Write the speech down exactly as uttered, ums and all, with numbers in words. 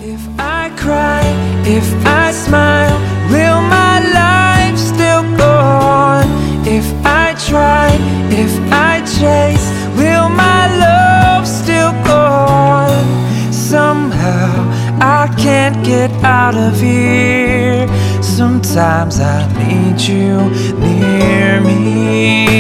If I cry, if I smile, will my life still go on? If I try, if I chase, will my love still go on? Somehow I can't get out of here. Sometimes I need you near me.